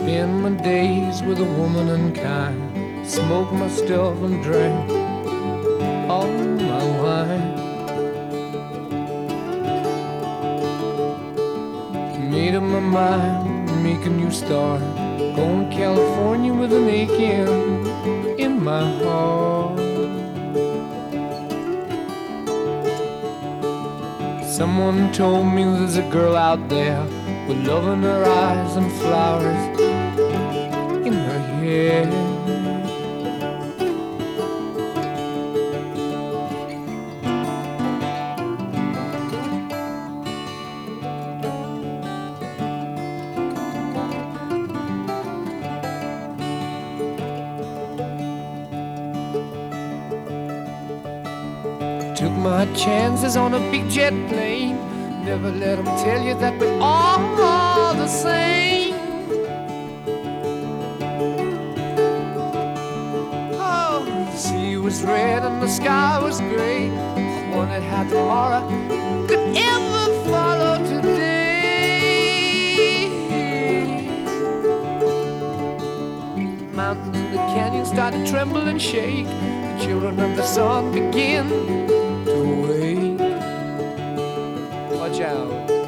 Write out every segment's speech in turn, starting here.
Spend my days with a woman unkind, smoke my stuff and drink all my wine. Made up my mind, make a new start, going to California with an aching in my heart. Someone told me there's a girl out there with love in her eyes and flowers in her hair. Took my chances on a big jet plane. Never let them tell you that we're all the same. Oh, the sea was red and the sky was gray. I wondered how tomorrow could ever follow today. Mountains and the canyons started to tremble and shake. The children of the sun begin to wake. Watch out.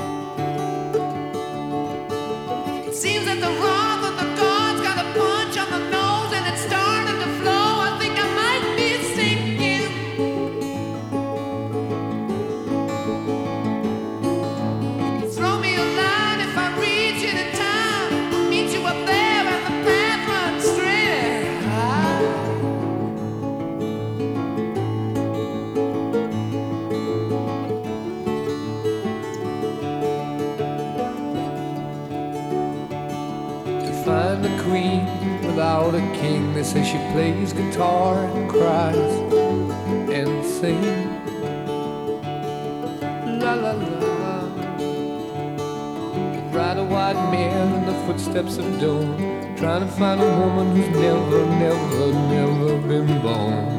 It seems that the wrath of the gods got a punch on the nose and it started to flow. I think I might be sinking. Throw me a line if I reach it in time. I'll meet you up there and the path runs straight. Find a queen without a king. They say she plays guitar and cries and sings. La la la. Ride a white mare in the footsteps of dawn, trying to find a woman who's never, never, never been born.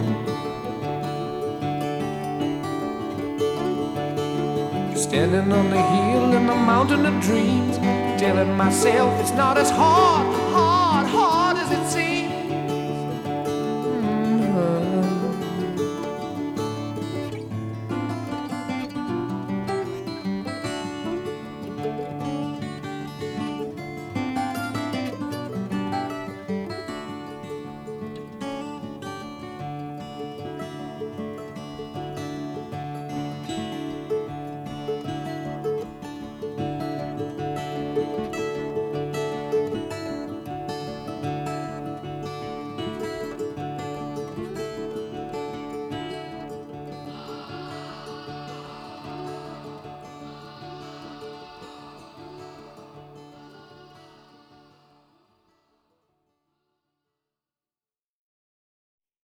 Standing on the hill in the mountain of dreams, telling myself it's not as hard as it